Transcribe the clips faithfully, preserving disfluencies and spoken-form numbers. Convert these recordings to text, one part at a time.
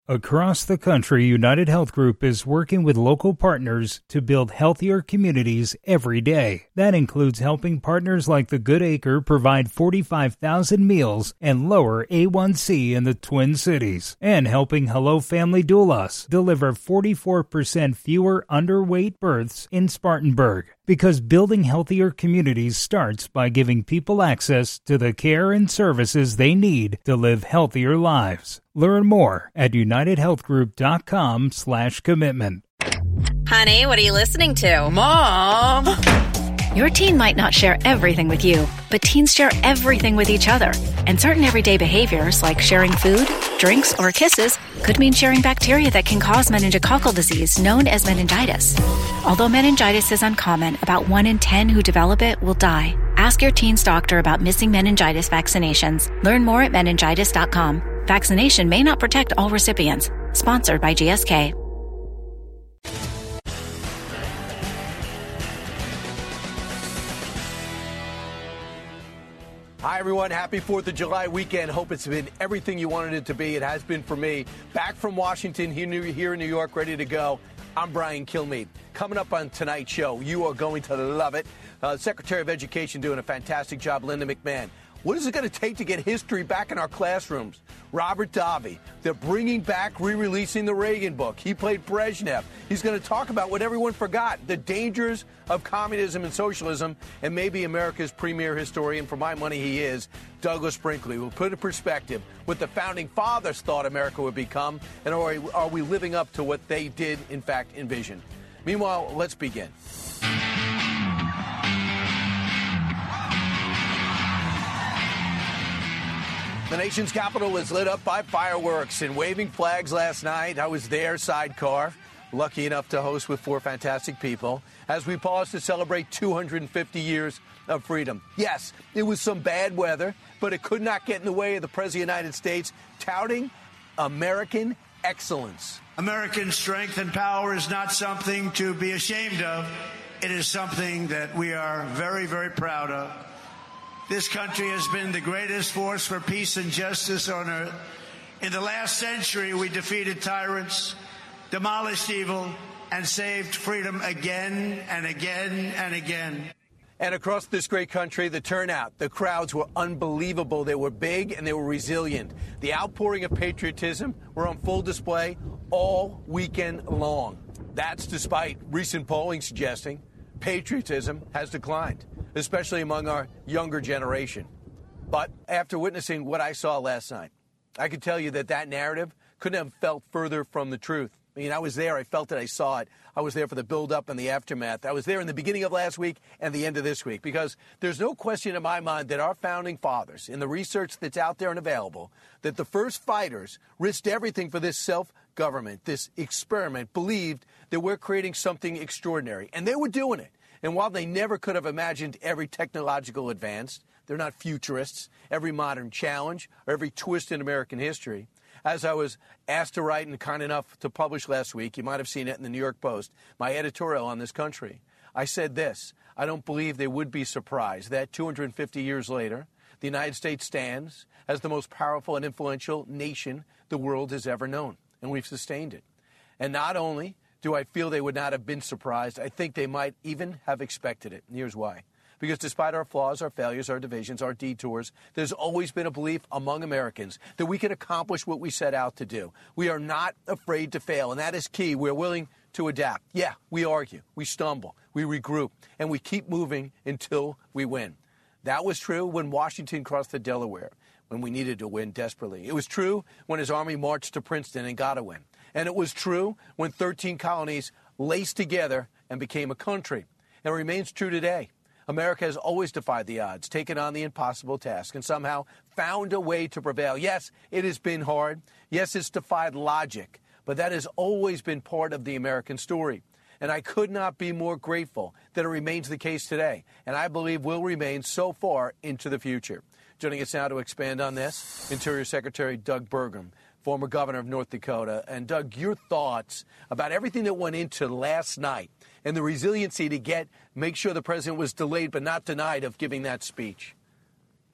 Across the country, United Health Group is working with local partners to build healthier communities every day. That includes helping partners like the Good Acre provide forty-five thousand meals and lower A one C in the Twin Cities, and helping Hello Family Doulas deliver forty-four percent fewer underweight births in Spartanburg. Because building healthier communities starts by giving people access to the care and services they need to live healthier lives. Learn more at unitedhealthgroup.com slash commitment. Honey, what are you listening to? Mom! Your teen might not share everything with you, but teens share everything with each other. And certain everyday behaviors, like sharing food, drinks, or kisses, could mean sharing bacteria that can cause meningococcal disease, known as meningitis. Although meningitis is uncommon, about one in ten who develop it will die. Ask your teen's doctor about missing meningitis vaccinations. Learn more at meningitis dot com. Vaccination may not protect all recipients. Sponsored by G S K. Hi, everyone. Happy fourth of July weekend. Hope it's been everything you wanted it to be. It has been for me. Back from Washington, here in New York, ready to go. I'm Brian Kilmeade. Coming up on tonight's show, you are going to love it. Uh, Secretary of Education doing a fantastic job, Linda McMahon. What is it going to take to get history back in our classrooms? Robert Davi. They're bringing back, re-releasing the Reagan book. He played Brezhnev. He's going to talk about what everyone forgot, the dangers of communism and socialism, and maybe America's premier historian, for my money he is, Douglas Brinkley, will put in perspective what the Founding Fathers thought America would become, and are, are we living up to what they did, in fact, envision? Meanwhile, let's begin. The nation's capital was lit up by fireworks and waving flags last night. I was there, sidecar, lucky enough to host with four fantastic people, as we paused to celebrate two hundred fifty years of freedom. Yes, it was some bad weather, but it could not get in the way of the President of the United States touting American excellence. American strength and power is not something to be ashamed of. It is something that we are very, very proud of. This country has been the greatest force for peace and justice on earth. In the last century, we defeated tyrants, demolished evil, and saved freedom again and again and again. And across this great country, the turnout, the crowds were unbelievable. They were big and they were resilient. The outpouring of patriotism were on full display all weekend long. That's despite recent polling suggesting patriotism has declined, especially among our younger generation. But after witnessing what I saw last night, I could tell you that that narrative couldn't have felt further from the truth. I mean, I was there. I felt it. I saw it. I was there for the build-up and the aftermath. I was there in the beginning of last week and the end of this week, because there's no question in my mind that our founding fathers, in the research that's out there and available, that the first fighters risked everything for this self-government, this experiment, believed that we're creating something extraordinary. And they were doing it. And while they never could have imagined every technological advance, they're not futurists, every modern challenge, or every twist in American history. As I was asked to write and kind enough to publish last week, you might have seen it in the New York Post, my editorial on this country, I said this: I don't believe they would be surprised that two hundred fifty years later, the United States stands as the most powerful and influential nation the world has ever known, and we've sustained it. And not only do I feel they would not have been surprised, I think they might even have expected it. And here's why. Because despite our flaws, our failures, our divisions, our detours, there's always been a belief among Americans that we can accomplish what we set out to do. We are not afraid to fail, and that is key. We're willing to adapt. Yeah, we argue, we stumble, we regroup, and we keep moving until we win. That was true when Washington crossed the Delaware, when we needed to win desperately. It was true when his army marched to Princeton and got a win. And it was true when thirteen colonies laced together and became a country. And it remains true today. America has always defied the odds, taken on the impossible task, and somehow found a way to prevail. Yes, it has been hard. Yes, it's defied logic. But that has always been part of the American story. And I could not be more grateful that it remains the case today. And I believe will remain so far into the future. Joining us now to expand on this, Interior Secretary Doug Burgum, former governor of North Dakota. And Doug, your thoughts about everything that went into last night and the resiliency to get, make sure the president was delayed but not denied of giving that speech.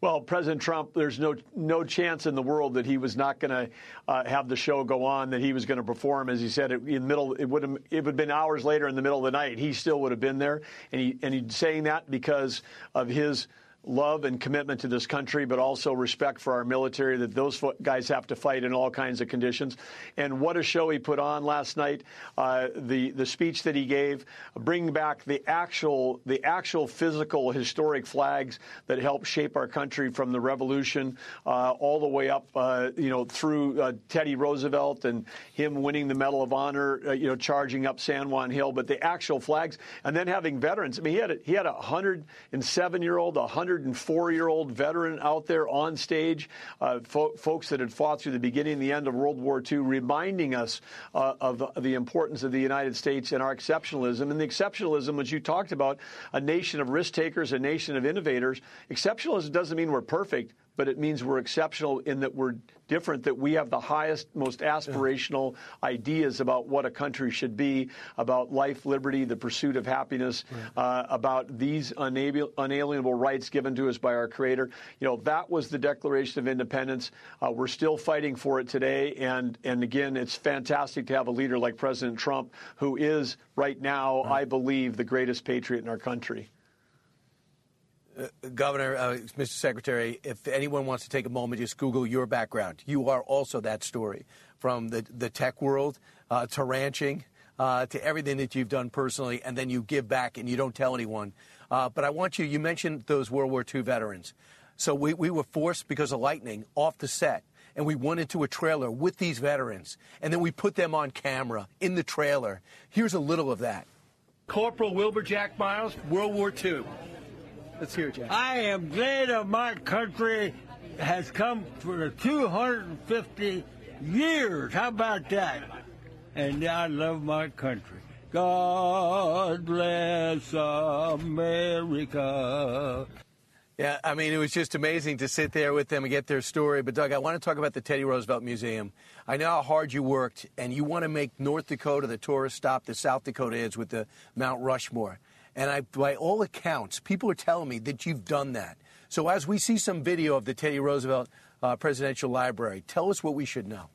Well, President Trump, there's no no chance in the world that he was not going to uh, have the show go on, that he was going to perform. As he said, in the middle, it would have it would have been hours later in the middle of the night. He still would have been there, and he and he's saying that because of his love and commitment to this country, but also respect for our military, that those guys have to fight in all kinds of conditions. And what a show he put on last night. Uh, the the speech that he gave, bringing back the actual the actual physical historic flags that helped shape our country from the Revolution uh, all the way up, uh, you know, through uh, Teddy Roosevelt and him winning the Medal of Honor, uh, you know, charging up San Juan Hill. But the actual flags, and then having veterans. I mean, he had a, he had a one hundred seven year old, a one hundred four year old veteran out there on stage, uh, fo- folks that had fought through the beginning and the end of World War Two, reminding us uh, of the, the importance of the United States and our exceptionalism. And the exceptionalism, which you talked about, a nation of risk takers, a nation of innovators. Exceptionalism doesn't mean we're perfect, but it means we're exceptional in that we're different, that we have the highest, most aspirational yeah. ideas about what a country should be, about life, liberty, the pursuit of happiness, right. uh, about these unable, unalienable rights given to us by our Creator. You know, that was the Declaration of Independence. Uh, we're still fighting for it today. And, and again, it's fantastic to have a leader like President Trump, who is right now, right. I believe, the greatest patriot in our country. Uh, Governor, uh, Mister Secretary, if anyone wants to take a moment, just Google your background. You are also that story, from the, the tech world uh, to ranching uh, to everything that you've done personally, and then you give back and you don't tell anyone. Uh, but I want you, you mentioned those World War Two veterans. So we, we were forced, because of lightning, off the set, and we went into a trailer with these veterans, and then we put them on camera in the trailer. Here's a little of that. Corporal Wilbur Jack Miles, World War Two. Let's hear it, Jack. I am glad of my country has come for two hundred fifty years. How about that? And I love my country. God bless America. Yeah, I mean, it was just amazing to sit there with them and get their story. But, Doug, I want to talk about the Teddy Roosevelt Museum. I know how hard you worked, and you want to make North Dakota the tourist stop that South Dakota is with the Mount Rushmore. And I, by all accounts, people are telling me that you've done that. So as we see some video of the Teddy Roosevelt uh, Presidential Library, tell us what we should know.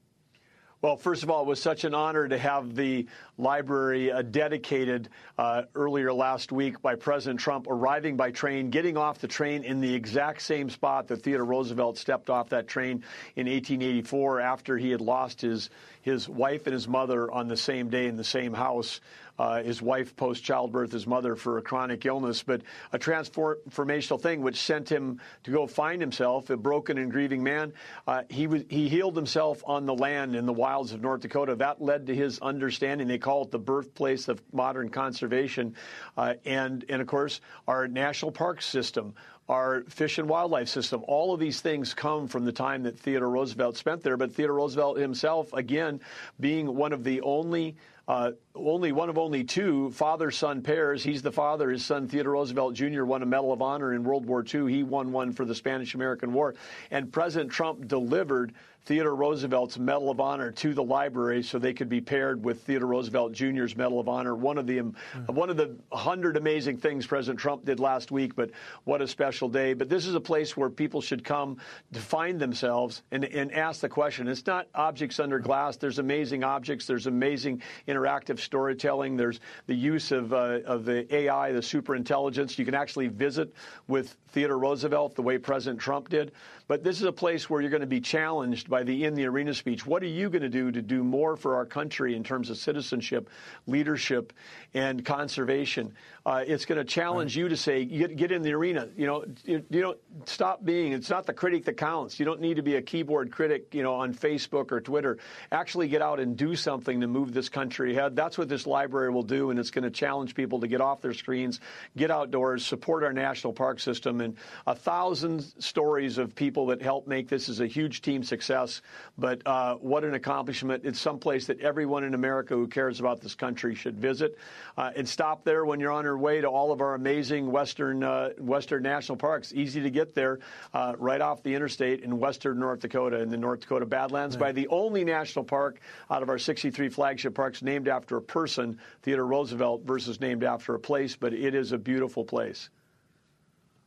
Well, first of all, it was such an honor to have the library uh, dedicated uh, earlier last week by President Trump, arriving by train, getting off the train in the exact same spot that Theodore Roosevelt stepped off that train in eighteen eighty-four after he had lost his his wife and his mother on the same day in the same house. Uh, his wife post-childbirth, his mother for a chronic illness, but a transformational thing which sent him to go find himself, a broken and grieving man. Uh, he was, he healed himself on the land in the wilds of North Dakota. That led to his understanding. They call it the birthplace of modern conservation. Uh, and, and, of course, our national park system, our fish and wildlife system, all of these things come from the time that Theodore Roosevelt spent there. But Theodore Roosevelt himself, again, being one of the only Uh, only one of only two father-son pairs. He's the father. His son, Theodore Roosevelt Junior, won a Medal of Honor in World War Two. He won one for the Spanish-American War. And President Trump delivered Theodore Roosevelt's Medal of Honor to the library so they could be paired with Theodore Roosevelt Junior's Medal of Honor. One of the mm. one of the hundred amazing things President Trump did last week, but what a special day. But this is a place where people should come to find themselves and, and ask the question. It's not objects under glass. There's amazing objects. There's amazing interactive storytelling. There's the use of, uh, of the A I, the superintelligence. You can actually visit with Theodore Roosevelt the way President Trump did. But this is a place where you're going to be challenged by the In the Arena speech. What are you going to do to do more for our country in terms of citizenship, leadership, and conservation? Uh, it's going to challenge right. you to say, get, get in the arena. You know, you, you don't stop being. It's not the critic that counts. You don't need to be a keyboard critic, you know, on Facebook or Twitter. Actually, get out and do something to move this country ahead. That's what this library will do, and it's going to challenge people to get off their screens, get outdoors, support our national park system, and a thousand stories of people that helped make this as a huge team success. But uh, what an accomplishment. It's someplace that everyone in America who cares about this country should visit. Uh, and stop there when you're on your way to all of our amazing western uh, western national parks. Easy to get there uh, right off the interstate in western North Dakota, in the North Dakota Badlands, right. by the only national park out of our sixty-three flagship parks named after a person, Theodore Roosevelt, versus named after a place. But it is a beautiful place.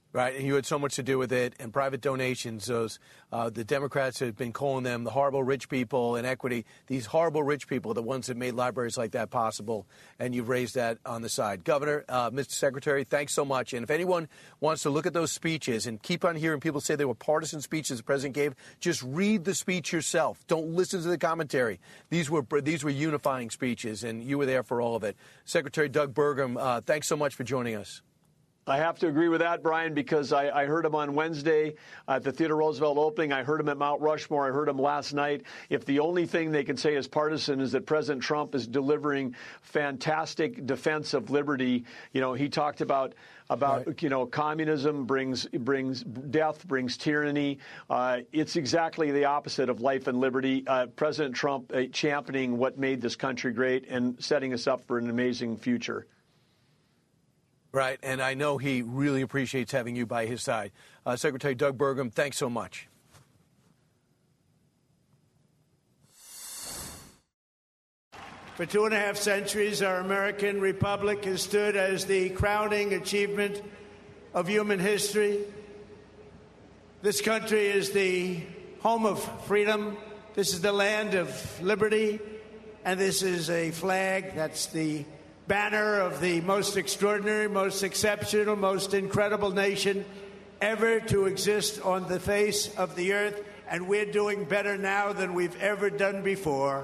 Right, and you had so much to do with it, and private donations. Those uh, the Democrats have been calling them the horrible rich people in equity. These horrible rich people are the ones that made libraries like that possible, and you've raised that on the side. Governor, uh, Mister Secretary, thanks so much. And if anyone wants to look at those speeches and keep on hearing people say they were partisan speeches the president gave, just read the speech yourself. Don't listen to the commentary. These were these were unifying speeches, and you were there for all of it. Secretary Doug Burgum, uh, thanks so much for joining us. I have to agree with that, Brian, because I, I heard him on Wednesday at the Theodore Roosevelt opening. I heard him at Mount Rushmore. I heard him last night. If the only thing they can say is partisan is that President Trump is delivering fantastic defense of liberty, you know, he talked about about right. you know, communism brings brings death, brings tyranny. Uh, it's exactly the opposite of life and liberty. Uh, President Trump uh, championing what made this country great and setting us up for an amazing future. Right, and I know he really appreciates having you by his side. Uh, Secretary Doug Burgum, thanks so much. For two and a half centuries, our American republic has stood as the crowning achievement of human history. This country is the home of freedom. This is the land of liberty. And this is a flag that's the banner of the most extraordinary, most exceptional, most incredible nation ever to exist on the face of the earth. And we're doing better now than we've ever done before.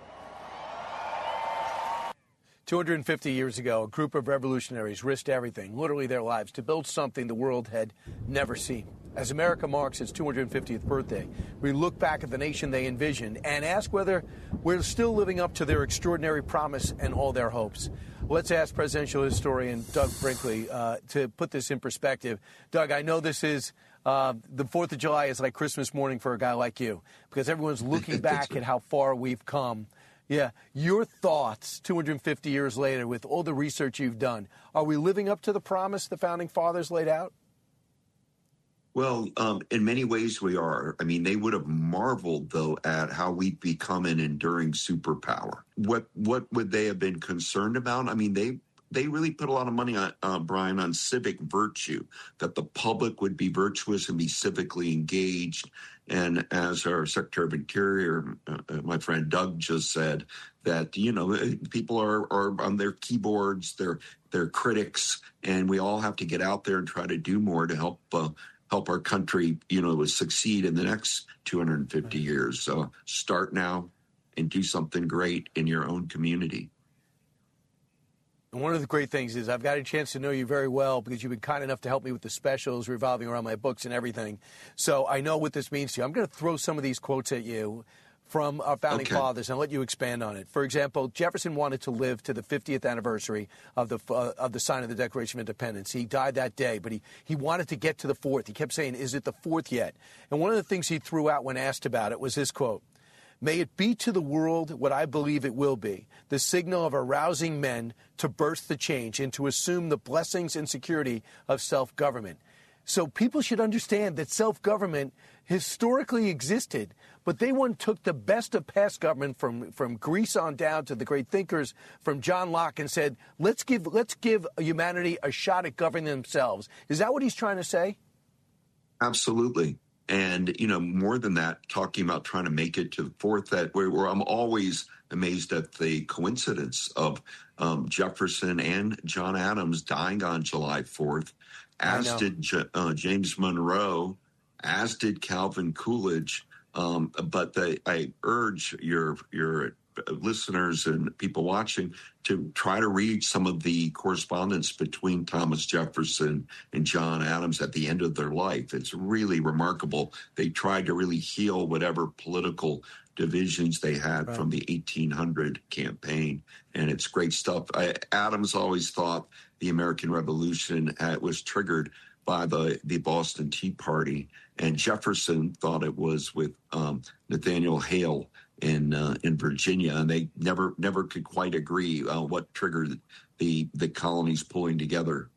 two hundred fifty years ago, a group of revolutionaries risked everything, literally their lives, to build something the world had never seen. As America marks its two hundred fiftieth birthday, we look back at the nation they envisioned and ask whether we're still living up to their extraordinary promise and all their hopes. Let's ask presidential historian Doug Brinkley uh, to put this in perspective. Doug, I know this is uh, the fourth of July is like Christmas morning for a guy like you, because everyone's looking back at how far we've come. Yeah, your thoughts two hundred fifty years later with all the research you've done. Are we living up to the promise the Founding Fathers laid out? Well, um, in many ways we are. I mean, they would have marveled, though, at how we'd become an enduring superpower. What what would they have been concerned about? I mean, they they really put a lot of money on, uh, Brian, on civic virtue, that the public would be virtuous and be civically engaged. And as our Secretary of Interior, uh, my friend Doug just said, that, you know, people are, are on their keyboards, they're, they're critics, and we all have to get out there and try to do more to help uh, help our country, you know, succeed in the next two hundred fifty years. So start now and do something great in your own community. And one of the great things is I've got a chance to know you very well because you've been kind enough to help me with the specials revolving around my books and everything. So I know what this means to you. I'm going to throw some of these quotes at you from our Founding okay. Fathers and let you expand on it. For example, Jefferson wanted to live to the fiftieth anniversary of the uh, of the sign of the Declaration of Independence. He died that day, but he, he wanted to get to the fourth. He kept saying, is it the fourth yet? And one of the things he threw out when asked about it was this quote: "May it be to the world what I believe it will be, the signal of arousing men to burst the change and to assume the blessings and security of self-government." So people should understand that self-government historically existed, but they one took the best of past government from, from Greece on down to the great thinkers from John Locke and said, let's give let's give humanity a shot at governing themselves. Is that what he's trying to say? Absolutely. And, you know, more than that, talking about trying to make it to the fourth, that where, where I'm always amazed at the coincidence of um, Jefferson and John Adams dying on July fourth, as did J- uh, James Monroe, as did Calvin Coolidge. Um, but the, I urge your your listeners and people watching to try to read some of the correspondence between Thomas Jefferson and John Adams at the end of their life. It's really remarkable. They tried to really heal whatever political divisions they had right. from the eighteen hundred campaign, and it's great stuff. I, Adams always thought the American Revolution had, was triggered by the, the Boston Tea Party, and Jefferson thought it was with um, Nathaniel Hale in uh, in Virginia, and they never never could quite agree uh, what triggered the the colonies pulling together.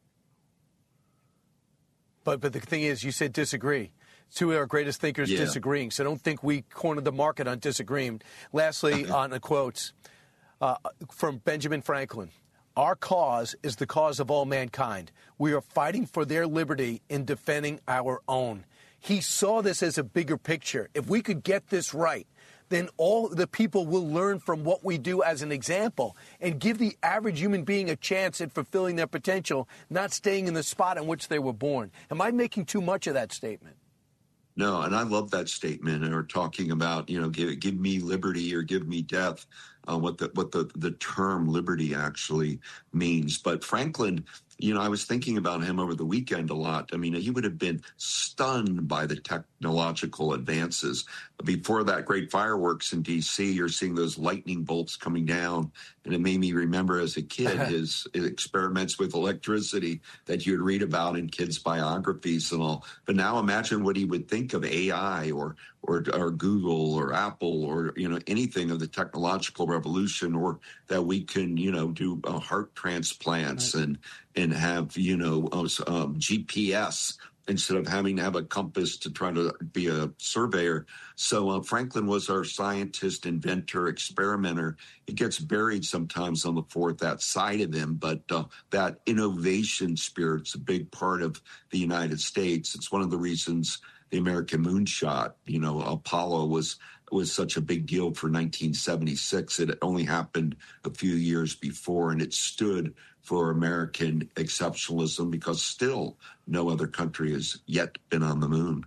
But but the thing is, you said disagree. Two of our greatest thinkers yeah. disagreeing, so don't think we cornered the market on disagreeing. Lastly, on the quotes uh, from Benjamin Franklin: Our cause is the cause of all mankind. We are fighting for their liberty in defending our own. He saw this as a bigger picture. If we could get this right, then all the people will learn from what we do as an example and give the average human being a chance at fulfilling their potential, not staying in the spot in which they were born. Am I making too much of that statement? No, and I love that statement, or talking about, you know, give, give me liberty or give me death, uh, what the what the, the term liberty actually means. But Franklin, you know, I was thinking about him over the weekend a lot. I mean, he would have been stunned by the technological advances. Before that great fireworks in D C, you're seeing those lightning bolts coming down. And it made me remember as a kid his experiments with electricity that you'd read about in kids' biographies and all. But now imagine what he would think of A I or or, or Google or Apple or, you know, anything of the technological revolution, or that we can, you know, do uh, heart transplants right. and and have, you know, um, G P S instead of having to have a compass to try to be a surveyor. So uh, Franklin was our scientist, inventor, experimenter. He gets buried sometimes on the fourth, that side of him, but uh, that innovation spirit's a big part of the United States. It's one of the reasons the American moonshot, you know, Apollo was was such a big deal for nineteen seventy-six. It only happened a few years before, and it stood for American exceptionalism because still no other country has yet been on the moon.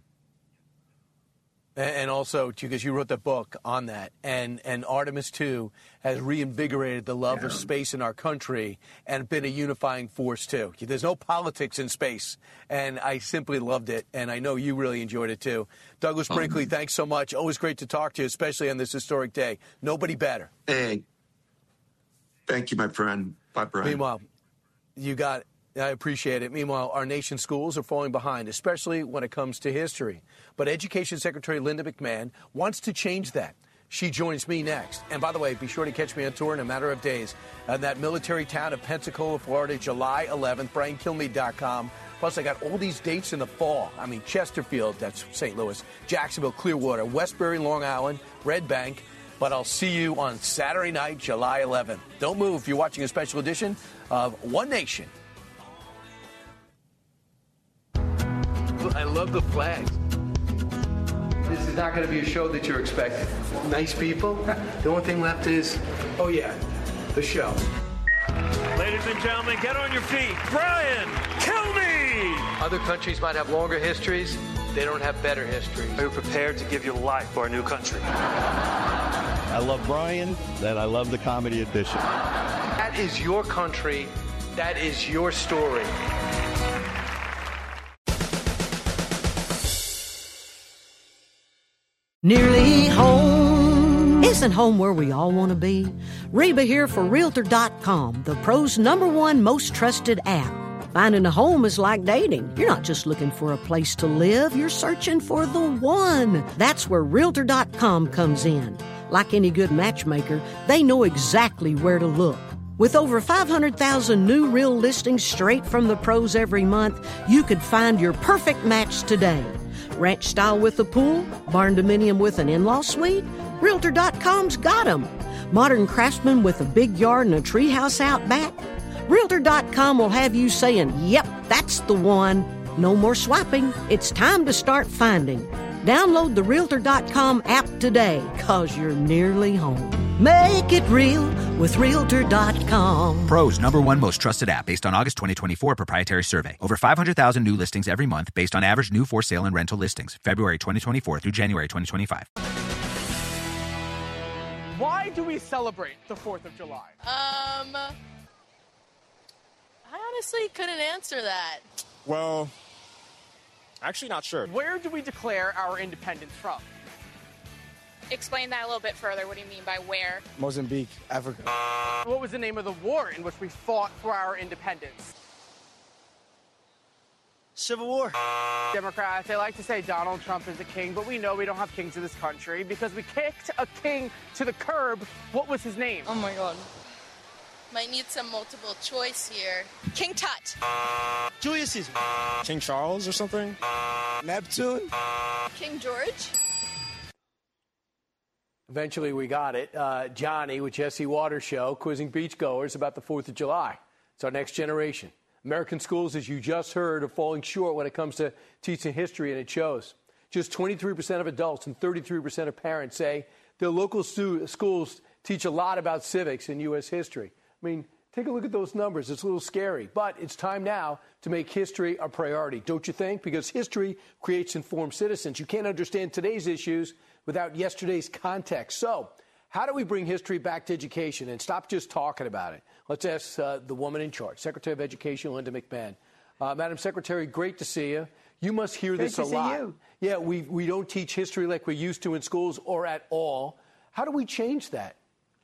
And also, because you wrote the book on that, and, and Artemis two has reinvigorated the love yeah. of space in our country and been a unifying force, too. There's no politics in space, and I simply loved it, and I know you really enjoyed it, too. Douglas Brinkley, um, thanks so much. Always great to talk to you, especially on this historic day. Nobody better. Hey, thank you, my friend. Bye, Brian. Meanwhile, you got it. I appreciate it. Meanwhile, our nation's schools are falling behind, especially when it comes to history. But Education Secretary Linda McMahon wants to change that. She joins me next. And by the way, be sure to catch me on tour in a matter of days in that military town of Pensacola, Florida, July eleventh, brian kilmeade dot com. Plus, I got all these dates in the fall. I mean, Chesterfield, that's Saint Louis, Jacksonville, Clearwater, Westbury, Long Island, Red Bank. But I'll see you on Saturday night, July eleventh. Don't move. You're watching a special edition of One Nation. I love the flags. This is not going to be a show that you're expecting. Nice people. The only thing left is, oh yeah, the show. Ladies and gentlemen, get on your feet. Brian Kilmeade! Other countries might have longer histories. They don't have better histories. Are you prepared to give your life for our new country? I love Brian, and I love the comedy edition. That is your country. That is your story. Nearly home. Isn't home where we all want to be? Reba here for Realtor dot com, the pro's number one most trusted app. Finding a home is like dating. You're not just looking for a place to live, you're searching for the one. That's where Realtor dot com comes in. Like any good matchmaker, they know exactly where to look. With over five hundred thousand new real listings straight from the pros every month, you could find your perfect match today. Ranch style with a pool? Barn dominium with an in-law suite? Realtor dot com's got 'em. Modern craftsman with a big yard and a treehouse out back? Realtor dot com will have you saying, yep, that's the one. No more swiping. It's time to start finding. Download the Realtor dot com app today, cause you're nearly home. Make it real with Realtor dot com. Pro's number one most trusted app based on August twenty twenty-four proprietary survey. Over five hundred thousand new listings every month based on average new for sale and rental listings. February twenty twenty-four through January twenty twenty-five. Why do we celebrate the fourth of July? Um, I honestly couldn't answer that. Well, actually not sure. Where do we declare our independence from? Explain that a little bit further. What do you mean by where? Mozambique, Africa. What was the name of the war in which we fought for our independence? Civil War. Democrats, they like to say Donald Trump is a king, but we know we don't have kings in this country because we kicked a king to the curb. What was his name? Oh, my God. Might need some multiple choice here. King Tut. Julius Caesar. King Charles or something? Neptune. King George. Eventually we got it. Uh, Johnny with Jesse Waters Show, quizzing beachgoers about the fourth of July. It's our next generation. American schools, as you just heard, are falling short when it comes to teaching history, and it shows. Just twenty-three percent of adults and thirty-three percent of parents say their local stu- schools teach a lot about civics and U S history. I mean, take a look at those numbers. It's a little scary, but it's time now to make history a priority, don't you think? Because history creates informed citizens. You can't understand today's issues without yesterday's context. So how do we bring history back to education and stop just talking about it? Let's ask uh, the woman in charge, Secretary of Education, Linda McMahon. Uh, Madam Secretary, great to see you. You must hear great this to a see lot. You. Yeah, we, we don't teach history like we used to in schools or at all. How do we change that?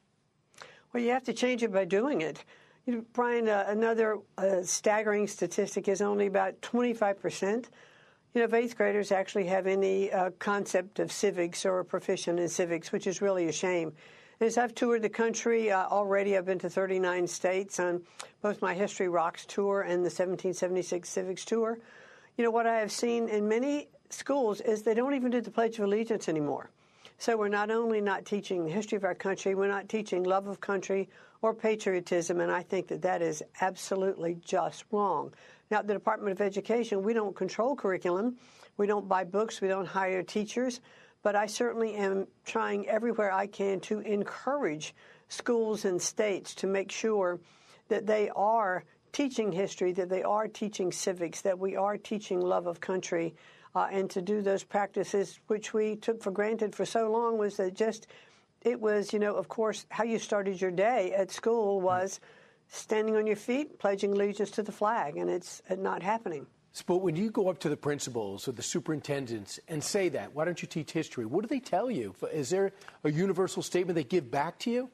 Well, you have to change it by doing it. You know, Brian, uh, another uh, staggering statistic is only about twenty-five percent you know, of eighth graders actually have any uh, concept of civics or are proficient in civics, which is really a shame. As I've toured the country uh, already, I've been to thirty-nine states on both my History Rocks tour and the seventeen seventy-six Civics tour. You know, what I have seen in many schools is they don't even do the Pledge of Allegiance anymore. So we're not only not teaching the history of our country, we're not teaching love of country or patriotism, and I think that that is absolutely just wrong. Now, the Department of Education, we don't control curriculum. We don't buy books. We don't hire teachers. But I certainly am trying everywhere I can to encourage schools and states to make sure that they are teaching history, that they are teaching civics, that we are teaching love of country, uh, and to do those practices which we took for granted for so long was that just, it was, you know, of course, how you started your day at school was standing on your feet, pledging allegiance to the flag, and it's not happening. But when you go up to the principals or the superintendents and say that, why don't you teach history? What do they tell you? Is there a universal statement they give back to you?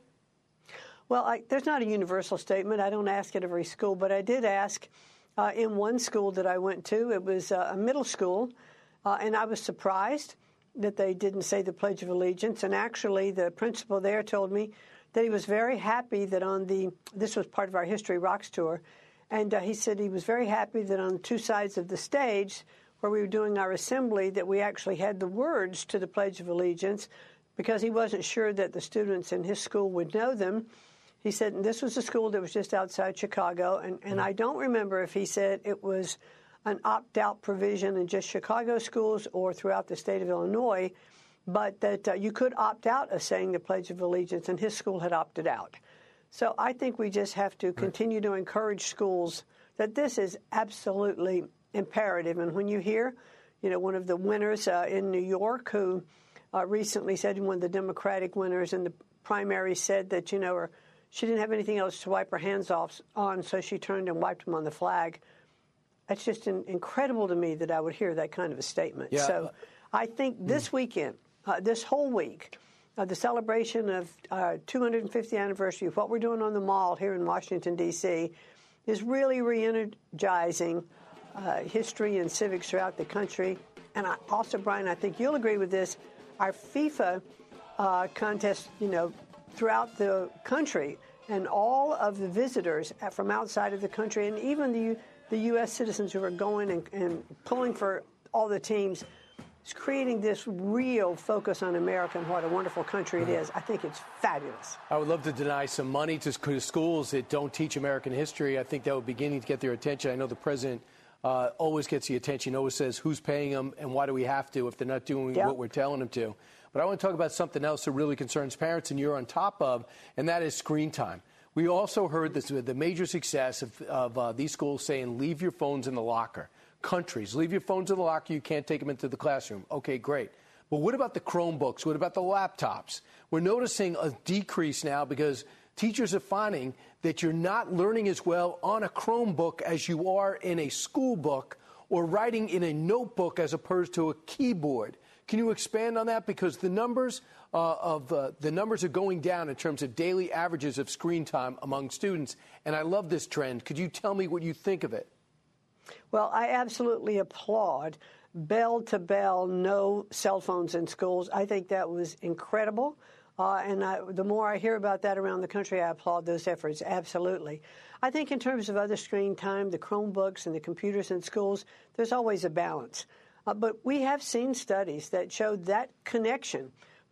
Well, I, there's not a universal statement. I don't ask at every school, but I did ask uh, in one school that I went to. It was uh, a middle school, uh, and I was surprised that they didn't say the Pledge of Allegiance. And actually, the principal there told me that he was very happy that on the, this was part of our History Rocks tour, and uh, he said he was very happy that on two sides of the stage where we were doing our assembly that we actually had the words to the Pledge of Allegiance because he wasn't sure that the students in his school would know them. He said, and this was a school that was just outside Chicago, and, and I don't remember if he said it was an opt-out provision in just Chicago schools or throughout the state of Illinois, but that uh, you could opt out of saying the Pledge of Allegiance, and his school had opted out. So I think we just have to continue to encourage schools that this is absolutely imperative. And when you hear, you know, one of the winners uh, in New York who uh, recently said, one of the Democratic winners in the primary said that, you know, or she didn't have anything else to wipe her hands off on, so she turned and wiped them on the flag. That's just in, incredible to me that I would hear that kind of a statement. Yeah. So I think this weekend, uh, this whole week, Uh, the celebration of uh, two hundred fiftieth anniversary of what we're doing on the Mall here in Washington, D C is really re-energizing uh, history and civics throughout the country. And I, also, Brian, I think you'll agree with this, our FIFA uh, contest, you know, throughout the country, and all of the visitors from outside of the country, and even the, the U S citizens who are going and, and pulling for all the teams, it's creating this real focus on America and what a wonderful country it is. I think it's fabulous. I would love to deny some money to schools that don't teach American history. I think that would beginning to get their attention. I know the president uh, always gets the attention, always says who's paying them and why do we have to if they're not doing yep. what we're telling them to. But I want to talk about something else that really concerns parents and you're on top of, and that is screen time. We also heard this, the major success of, of uh, these schools saying leave your phones in the locker. Countries, leave your phones in the locker, you can't take them into the classroom. Okay, great. But what about the Chromebooks? What about the laptops? We're noticing a decrease now because teachers are finding that you're not learning as well on a Chromebook as you are in a school book or writing in a notebook as opposed to a keyboard. Can you expand on that? Because the numbers uh, of uh, the numbers are going down in terms of daily averages of screen time among students, and I love this trend. Could you tell me what you think of it? Well, I absolutely applaud bell to bell, no cell phones in schools. I think that was incredible. Uh, and I, the more I hear about that around the country, I applaud those efforts, absolutely. I think in terms of other screen time, the Chromebooks and the computers in schools, there's always a balance. Uh, but we have seen studies that show that connection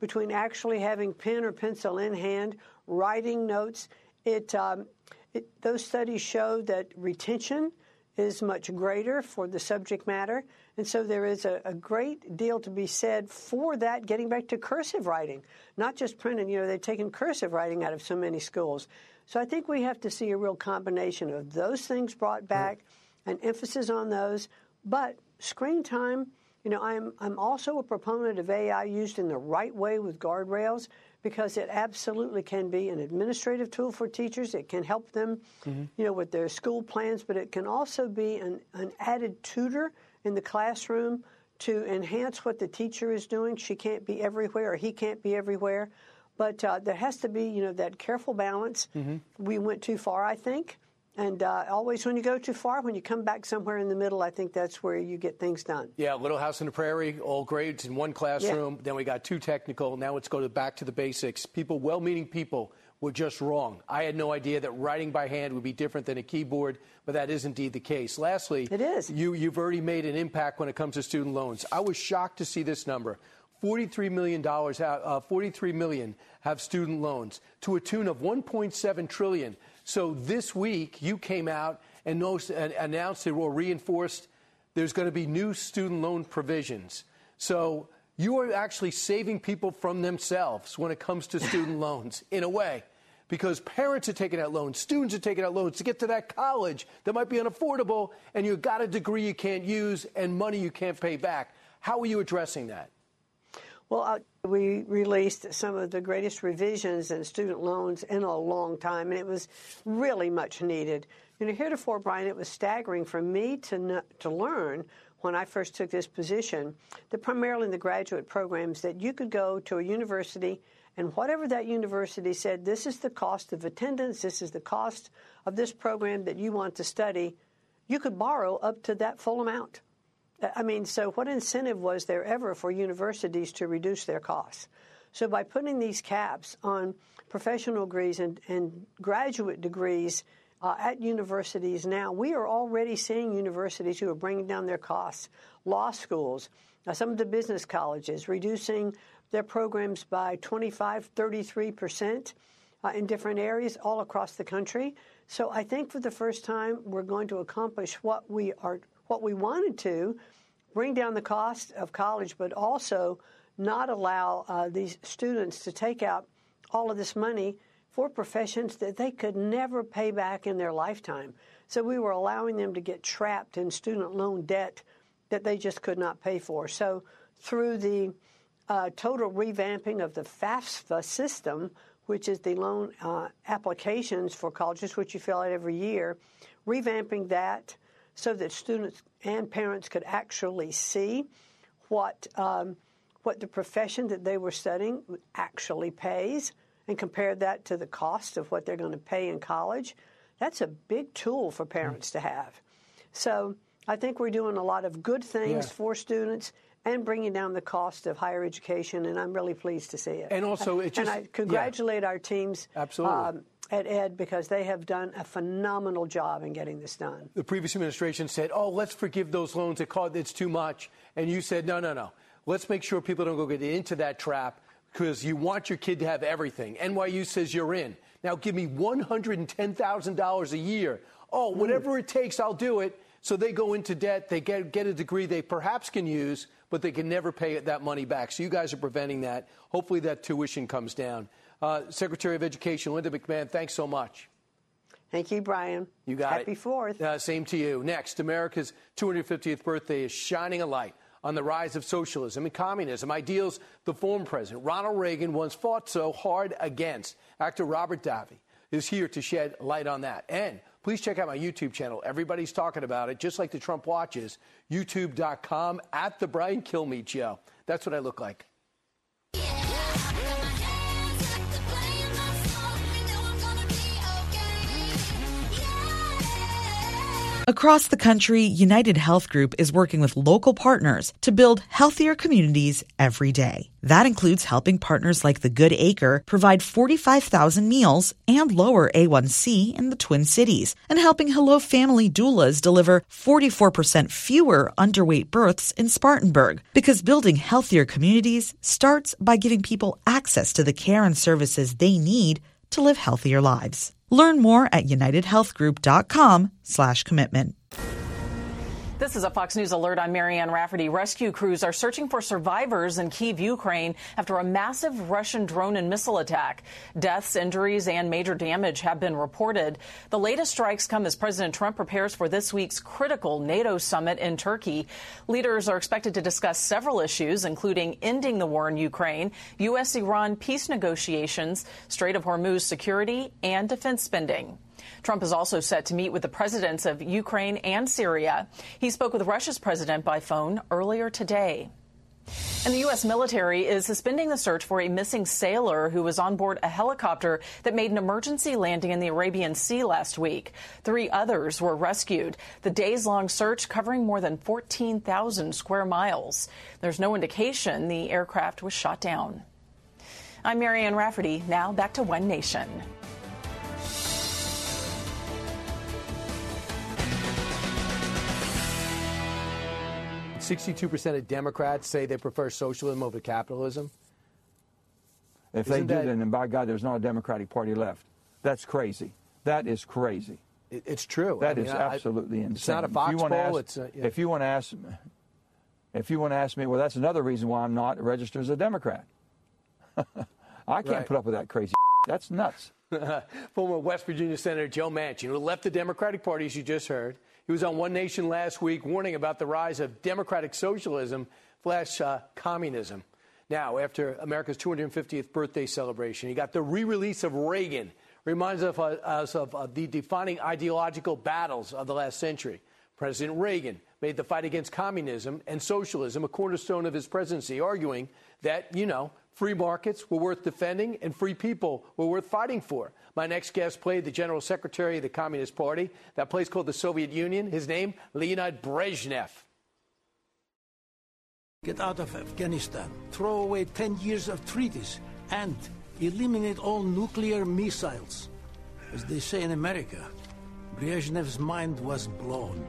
between actually having pen or pencil in hand, writing notes. It, um, it those studies show that retention is much greater for the subject matter. And so there is a, a great deal to be said for that, getting back to cursive writing, not just printing. You know, they've taken cursive writing out of so many schools. So I think we have to see a real combination of those things brought back, an emphasis on those. But screen time, you know, I'm, I'm also a proponent of A I used in the right way with guardrails, because it absolutely can be an administrative tool for teachers. It can help them, mm-hmm. you know, with their school plans, but it can also be an, an added tutor in the classroom to enhance what the teacher is doing. She can't be everywhere, or he can't be everywhere. But uh, there has to be, you know, that careful balance. Mm-hmm. We went too far, I think. And uh, always when you go too far, when you come back somewhere in the middle, I think that's where you get things done. Yeah, Little House on the Prairie, all grades in one classroom. Yeah. Then we got two technical. Now let's go to back to the basics. People, well-meaning people, were just wrong. I had no idea that writing by hand would be different than a keyboard, but that is indeed the case. Lastly, it is. You, you've already made an impact when it comes to student loans. I was shocked to see this number. forty-three million dollars, uh, forty-three million have student loans to a tune of one point seven trillion dollars. So this week, you came out and announced or reinforced there's going to be new student loan provisions. So you are actually saving people from themselves when it comes to student loans, in a way, because parents are taking out loans, students are taking out loans to get to that college that might be unaffordable, and you've got a degree you can't use and money you can't pay back. How are you addressing that? Well, uh, we released some of the greatest revisions in student loans in a long time, and it was really much needed. You know, heretofore, Brian, it was staggering for me to n- to learn when I first took this position that primarily in the graduate programs that you could go to a university and whatever that university said, this is the cost of attendance, this is the cost of this program that you want to study, you could borrow up to that full amount. I mean, so what incentive was there ever for universities to reduce their costs? So by putting these caps on professional degrees and, and graduate degrees uh, at universities now, we are already seeing universities who are bringing down their costs. Law schools, uh, some of the business colleges, reducing their programs by twenty-five, thirty-three percent uh, in different areas all across the country. So I think for the first time, we're going to accomplish what we are what we wanted to, bring down the cost of college, but also not allow uh, these students to take out all of this money for professions that they could never pay back in their lifetime. So we were allowing them to get trapped in student loan debt that they just could not pay for. So through the uh, total revamping of the FAFSA system, which is the loan uh, applications for colleges, which you fill out every year, revamping that, so that students and parents could actually see what um, what the profession that they were studying actually pays and compare that to the cost of what they're going to pay in college. That's a big tool for parents to have. So I think we're doing a lot of good things yeah. for students and bringing down the cost of higher education, and I'm really pleased to see it. And also, it just, and I congratulate yeah. our teams. Absolutely. Um, at Ed, because they have done a phenomenal job in getting this done. The previous administration said, oh, let's forgive those loans. It's too much. And you said, no, no, no. Let's make sure people don't go get into that trap because you want your kid to have everything. N Y U says you're in. Now give me one hundred ten thousand dollars a year. Oh, whatever mm. it takes, I'll do it. So they go into debt. They get, get a degree they perhaps can use, but they can never pay that money back. So you guys are preventing that. Hopefully that tuition comes down. Uh, Secretary of Education Linda McMahon, thanks so much. Thank you, Brian. You got Happy it. Happy Fourth. Uh, same to you. Next, America's two hundred fiftieth birthday is shining a light on the rise of socialism and communism, ideals the former president Ronald Reagan once fought so hard against. Actor Robert Davi is here to shed light on that. And please check out my YouTube channel. Everybody's talking about it, just like the Trump watches. YouTube dot com at The Brian Kilmeade Show. That's what I look like. Across the country, United Health Group is working with local partners to build healthier communities every day. That includes helping partners like the Good Acre provide forty-five thousand meals and lower A one C in the Twin Cities, and helping Hello Family doulas deliver forty-four percent fewer underweight births in Spartanburg. Because building healthier communities starts by giving people access to the care and services they need to live healthier lives. Learn more at unitedhealthgroup.com slash commitment. This is a Fox News alert. I'm Marianne Rafferty. Rescue crews are searching for survivors in Kyiv, Ukraine, after a massive Russian drone and missile attack. Deaths, injuries, and major damage have been reported. The latest strikes come as President Trump prepares for this week's critical NATO summit in Turkey. Leaders are expected to discuss several issues, including ending the war in Ukraine, U S Iran peace negotiations, Strait of Hormuz security, and defense spending. Trump is also set to meet with the presidents of Ukraine and Syria. He spoke with Russia's president by phone earlier today. And the U S military is suspending the search for a missing sailor who was on board a helicopter that made an emergency landing in the Arabian Sea last week. Three others were rescued. The days-long search covering more than fourteen thousand square miles. There's no indication the aircraft was shot down. I'm Marianne Rafferty. Now back to One Nation. sixty-two percent of Democrats say they prefer socialism over capitalism. If Isn't they do, that, then by God, there's not a Democratic Party left. That's crazy. That is crazy. It, it's true. That I mean, is I, absolutely insane. It's not a Fox poll. Ask, it's a, yeah. If you want to ask, if you want to ask me, well, that's another reason why I'm not registered as a Democrat. I can't Right. put up with that crazy. That's nuts. Former West Virginia Senator Joe Manchin, who left the Democratic Party, as you just heard. He was on One Nation last week warning about the rise of democratic socialism slash uh, communism. Now, after America's two hundred fiftieth birthday celebration, he got the re-release of Reagan. Reminds us of, uh, us of uh, the defining ideological battles of the last century. President Reagan made the fight against communism and socialism a cornerstone of his presidency, arguing that, you know, free markets were worth defending and free people were worth fighting for. My next guest played the general secretary of the Communist Party, that place called the Soviet Union. His name, Leonid Brezhnev. Get out of Afghanistan, throw away ten years of treaties, and eliminate all nuclear missiles. As they say in America, Brezhnev's mind was blown.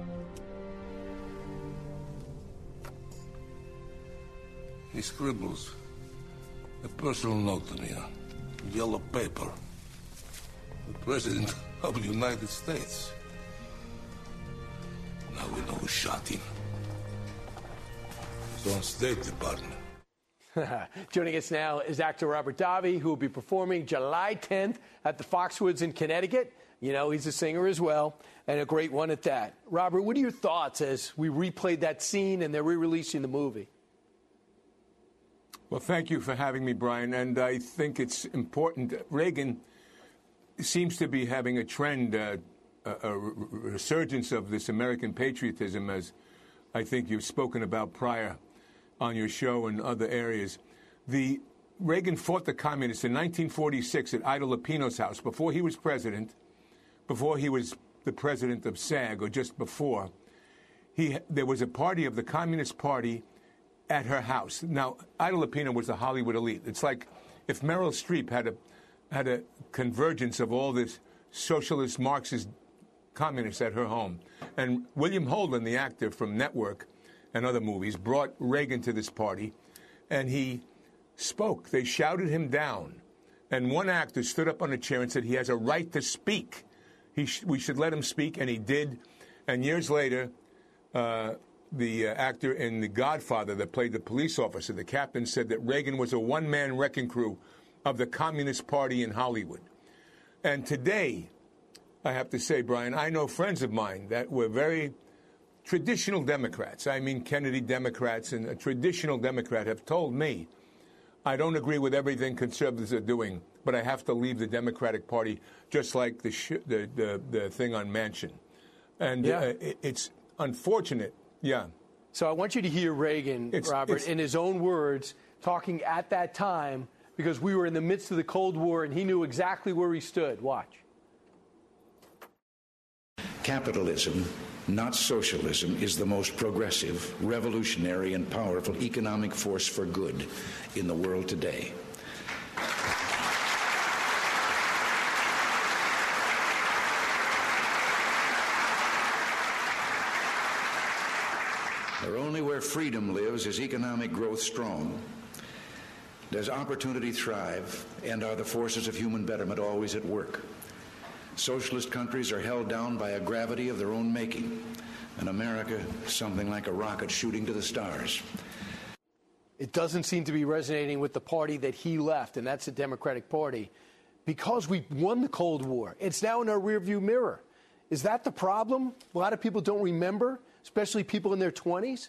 He scribbles a personal note to me on yellow paper. The President of the United States. Now we know who shot him. It's on State Department. Joining us now is actor Robert Davi, who will be performing July tenth at the Foxwoods in Connecticut. You know, he's a singer as well, and a great one at that. Robert, what are your thoughts as we replayed that scene and they're re-releasing the movie? Well, thank you for having me, Brian. And I think it's important. Reagan seems to be having a trend, uh, a, a resurgence of this American patriotism, as I think you've spoken about prior on your show and other areas. The Reagan fought the communists in nineteen forty-six at Ida Lupino's house before he was president, before he was the president of SAG, or just before. He, there was a party of the Communist Party at her house. Now, Ida Lupino was the Hollywood elite. It's like if Meryl Streep had a had a convergence of all this socialist, Marxist communists at her home. And William Holden, the actor from Network and other movies, brought Reagan to this party, and he spoke. They shouted him down. And one actor stood up on a chair and said he has a right to speak. He sh- we should let him speak, and he did. And years later, uh, the uh, actor in The Godfather that played the police officer, the captain, said that Reagan was a one-man wrecking crew of the Communist Party in Hollywood. And today, I have to say, Brian, I know friends of mine that were very traditional Democrats. I mean Kennedy Democrats and a traditional Democrat have told me, I don't agree with everything conservatives are doing, but I have to leave the Democratic Party, just like the sh- the, the, the thing on Manchin. And yeah. uh, it, it's unfortunate. Yeah. So I want you to hear Reagan, it's, Robert, it's, in his own words, talking at that time, because we were in the midst of the Cold War and he knew exactly where he stood. Watch. Capitalism, not socialism, is the most progressive, revolutionary, and powerful economic force for good in the world today. For only where freedom lives is economic growth strong, does opportunity thrive, and are the forces of human betterment always at work. Socialist countries are held down by a gravity of their own making, and America, something like a rocket shooting to the stars. It doesn't seem to be resonating with the party that he left, and that's the Democratic Party, because we won the Cold War. It's now in our rearview mirror. Is that the problem? A lot of people don't remember, especially people in their twenties.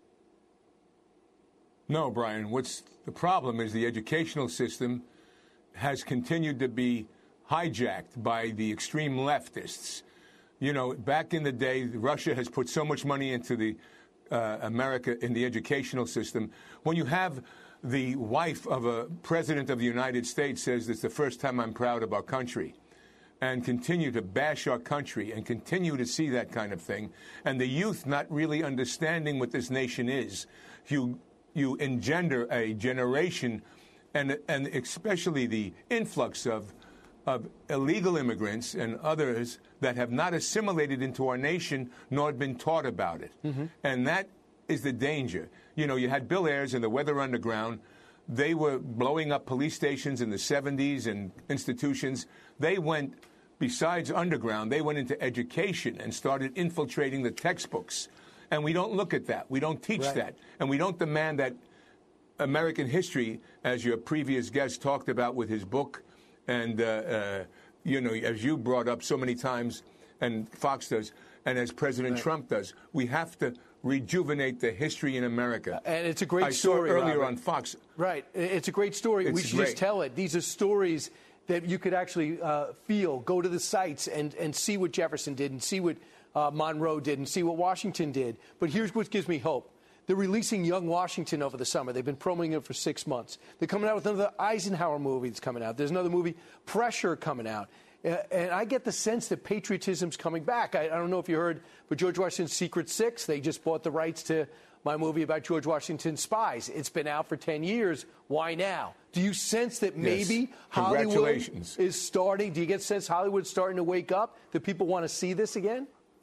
No, Brian. What's the problem is the educational system has continued to be hijacked by the extreme leftists. You know, back in the day, Russia has put so much money into the uh, America in the educational system. When you have the wife of a president of the United States says it's the first time I'm proud of our country, and continue to bash our country and continue to see that kind of thing, and the youth not really understanding what this nation is, you you engender a generation, and and especially the influx of of illegal immigrants and others that have not assimilated into our nation nor been taught about it. Mm-hmm. And that is the danger. You know, you had Bill Ayers and the Weather Underground. They were blowing up police stations in the seventies and institutions. They went, besides underground, they went into education and started infiltrating the textbooks. And we don't look at that. We don't teach right. that. And we don't demand that American history, as your previous guest talked about with his book, and, uh, uh, you know, as you brought up so many times, and Fox does, and as President right. Trump does, we have to rejuvenate the history in America. And it's a great I story, saw earlier Robert. on Fox. Right. It's a great story. It's we should great. just tell it. These are stories that you could actually uh, feel, go to the sites and, and see what Jefferson did and see what uh, Monroe did and see what Washington did. But here's what gives me hope. They're releasing Young Washington over the summer. They've been promoting it for six months. They're coming out with another Eisenhower movie that's coming out. There's another movie, Pressure, coming out. Uh, and I get the sense that patriotism's coming back. I, I don't know if you heard, but George Washington's Secret Six, they just bought the rights to my movie about George Washington's spies. It's been out for ten years. Why now? Do you sense that maybe yes. Hollywood is starting? Do you get a sense Hollywood's starting to wake up, that people want to see this again?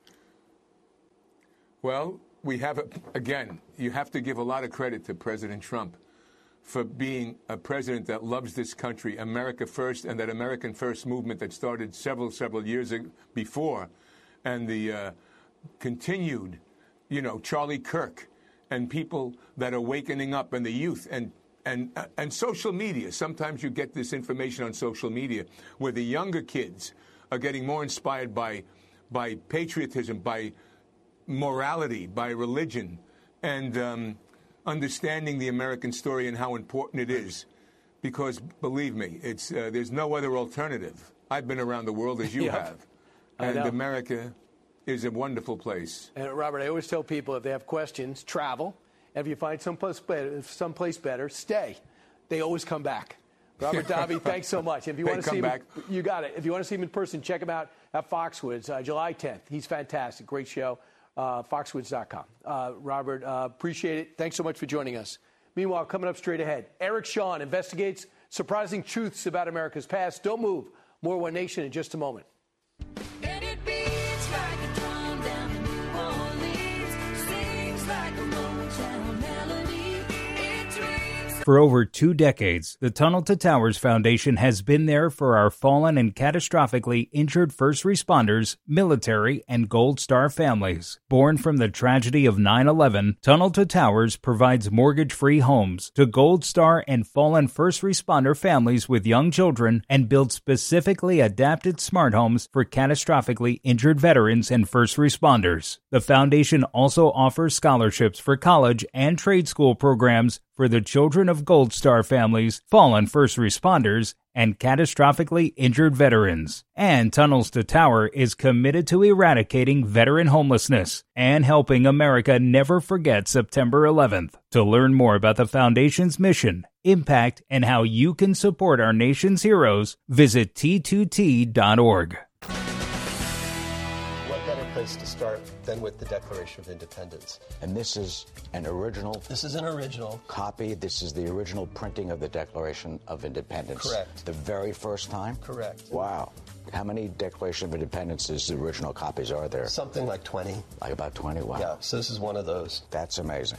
Well, we have, a, again, you have to give a lot of credit to President Trump for being a president that loves this country, America first, and that American First movement that started several, several years before, and the uh, continued, you know, Charlie Kirk and people that are wakening up, and the youth, and and uh, and social media. Sometimes you get this information on social media where the younger kids are getting more inspired by by patriotism, by morality, by religion, and um, understanding the American story and how important it is. Because, believe me, it's uh, there's no other alternative. I've been around the world as you yeah. have. And America is a wonderful place. And, Robert, I always tell people if they have questions, travel. And if you find someplace better, someplace better, stay. They always come back. Robert Davi, thanks so much. If you they want to come see back. him, you got it. If you want to see him in person, check him out at Foxwoods, uh, July tenth. He's fantastic. Great show. Uh, Foxwoods dot com. Uh, Robert, uh, appreciate it. Thanks so much for joining us. Meanwhile, coming up straight ahead, Eric Shawn investigates surprising truths about America's past. Don't move. More One Nation in just a moment. For over two decades, the Tunnel to Towers Foundation has been there for our fallen and catastrophically injured first responders, military, and Gold Star families. Born from the tragedy of nine eleven, Tunnel to Towers provides mortgage-free homes to Gold Star and fallen first responder families with young children and builds specifically adapted smart homes for catastrophically injured veterans and first responders. The foundation also offers scholarships for college and trade school programs for the children of Gold Star families, fallen first responders, and catastrophically injured veterans. And Tunnels to Tower is committed to eradicating veteran homelessness and helping America never forget September eleventh. To learn more about the Foundation's mission, impact, and how you can support our nation's heroes, visit T two T dot org. What better place to start than with the Declaration of Independence. And this is an original? This is an original. Copy? This is the original printing of the Declaration of Independence? Correct. The very first time? Correct. Wow. How many Declaration of Independences, the original copies, are there? Something like twenty. Like about twenty? Wow. Yeah, so this is one of those. That's amazing.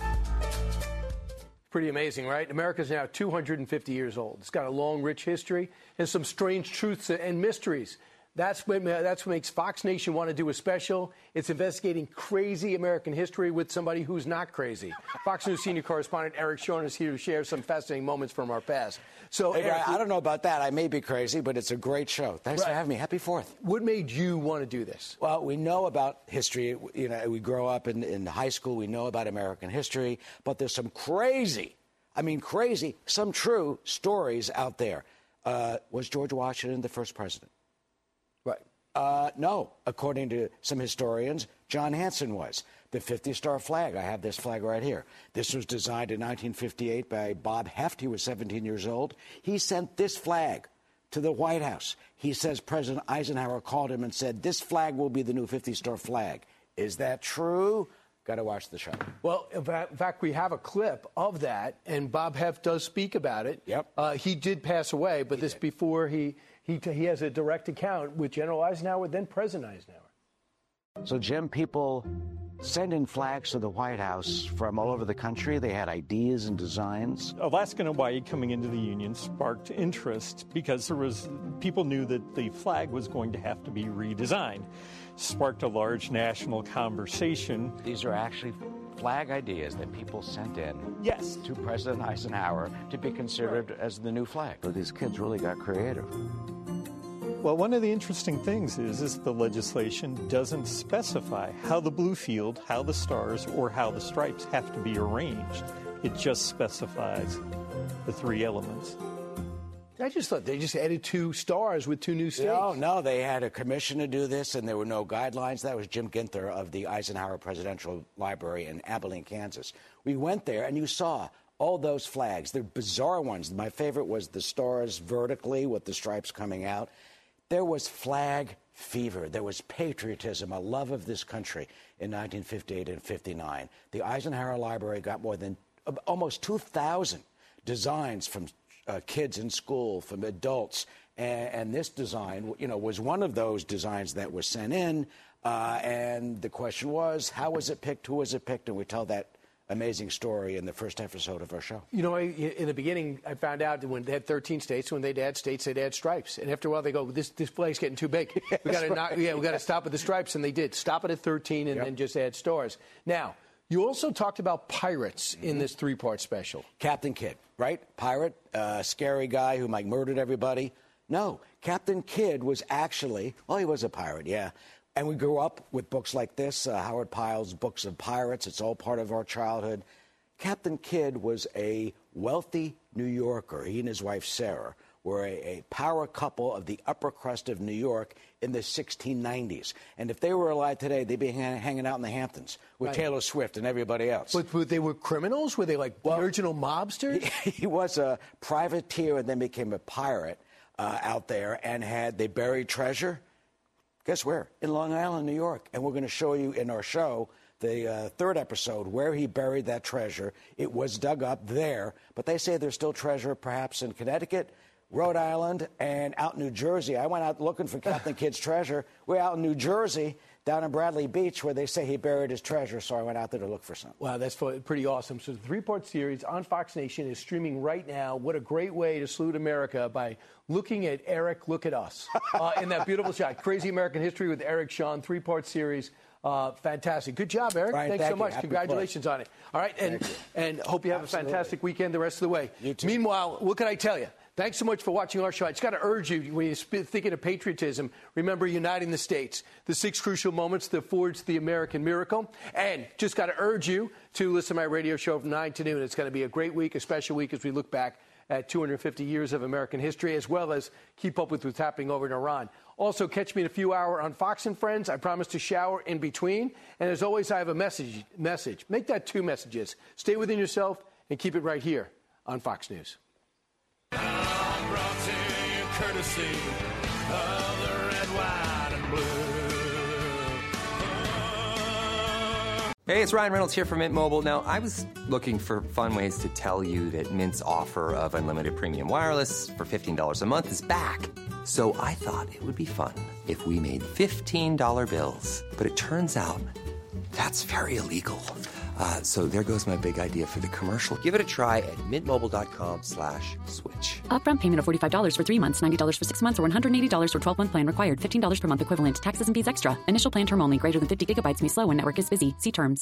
Pretty amazing, right? America's now two hundred fifty years old. It's got a long, rich history and some strange truths and mysteries. That's what, that's what makes Fox Nation want to do a special. It's investigating crazy American history with somebody who's not crazy. Fox News senior correspondent Eric Shawn is here to share some fascinating moments from our past. So, hey, Eric, I don't know about that. I may be crazy, but it's a great show. Thanks right. for having me. Happy Fourth. What made you want to do this? Well, we know about history. You know, we grow up in, in high school. We know about American history, but there's some crazy, I mean crazy, some true stories out there. Uh, was George Washington the first president? Right. Uh, no. According to some historians, John Hanson was. The fifty-star flag, I have this flag right here. This was designed in nineteen fifty-eight by Bob Heft. He was seventeen years old. He sent this flag to the White House. He says President Eisenhower called him and said, this flag will be the new fifty-star flag. Is that true? Got to watch the show. Well, in fact, we have a clip of that, and Bob Heft does speak about it. Yep. Uh, he did pass away, but he this did. before he, he he has a direct account with General Eisenhower, then President Eisenhower. So, Jim, people send in flags to the White House from all over the country. They had ideas and designs. Alaska and Hawaii coming into the Union sparked interest because there was people knew that the flag was going to have to be redesigned. Sparked a large national conversation. These are actually flag ideas that people sent in yes. to President Eisenhower to be considered right. as the new flag. So these kids really got creative. Well, one of the interesting things is, is the legislation doesn't specify how the blue field, how the stars, or how the stripes have to be arranged. It just specifies the three elements. I just thought they just added two stars with two new states. No, no, they had a commission to do this, and there were no guidelines. That was Jim Ginther of the Eisenhower Presidential Library in Abilene, Kansas. We went there, and you saw all those flags. They're bizarre ones. My favorite was the stars vertically with the stripes coming out. There was flag fever. There was patriotism, a love of this country in nineteen fifty-eight and fifty-nine. The Eisenhower Library got more than uh, almost two thousand designs from Uh, kids in school, from adults, and, and this design, you know, was one of those designs that was sent in. Uh, and the question was, how was it picked? Who was it picked? And we tell that amazing story in the first episode of our show. You know, I, in the beginning, I found out that when they had thirteen states, when they'd add states, they'd add stripes. And after a while, they go, "This this flag's getting too big. We got to not, yeah, we got to stop at the stripes." And they did stop it at thirteen, and yep. then just add stars. Now. You also talked about pirates mm-hmm. in this three-part special. Captain Kidd, right? Pirate, uh, scary guy who like murdered everybody. No, Captain Kidd was actually, well, he was a pirate, yeah. And we grew up with books like this, uh, Howard Pyle's Books of Pirates. It's all part of our childhood. Captain Kidd was a wealthy New Yorker. He and his wife, Sarah, were a, a power couple of the upper crust of New York in the sixteen nineties. And if they were alive today, they'd be hang, hanging out in the Hamptons with right. Taylor Swift and everybody else. But, but they were criminals? Were they like well, original mobsters? He, he was a privateer and then became a pirate uh, out there and had, they buried treasure. Guess where? In Long Island, New York. And we're going to show you in our show the uh, third episode where he buried that treasure. It was dug up there, but they say there's still treasure perhaps in Connecticut, Rhode Island, and out in New Jersey. I went out looking for Captain Kidd's treasure. We're out in New Jersey, down in Bradley Beach, where they say he buried his treasure, so I went out there to look for something. Wow, that's pretty awesome. So the three-part series on Fox Nation is streaming right now. What a great way to salute America by looking at Eric, look at us, uh, in that beautiful shot. Crazy American History with Eric Shawn, three-part series. Uh, fantastic. Good job, Eric. Brian, Thanks thank so much. Happy Congratulations play. on it. All right, and, and hope you have Absolutely. a fantastic weekend the rest of the way. You too. Meanwhile, what can I tell you? Thanks so much for watching our show. I just got to urge you, when you're thinking of patriotism, remember uniting the states, the six crucial moments that forged the American miracle. And just got to urge you to listen to my radio show from nine to noon. It's going to be a great week, a special week as we look back at two hundred fifty years of American history, as well as keep up with what's happening over in Iran. Also, catch me in a few hours on Fox and Friends. I promise to shower in between. And as always, I have a message. Message. Make that two messages. Stay within yourself and keep it right here on Fox News. Brought to you courtesy of the red, white, and blue. Hey, it's Ryan Reynolds here from Mint Mobile. Now, I was looking for fun ways to tell you that Mint's offer of unlimited premium wireless for fifteen dollars a month is back. So I thought it would be fun if we made fifteen dollar bills. But it turns out that's very illegal. Uh, so there goes my big idea for the commercial. Give it a try at mintmobile.com slash switch. Upfront payment of forty-five dollars for three months, ninety dollars for six months, or one hundred eighty dollars for twelve-month plan required. fifteen dollars per month equivalent. Taxes and fees extra. Initial plan term only. Greater than fifty gigabytes may slow when network is busy. See terms.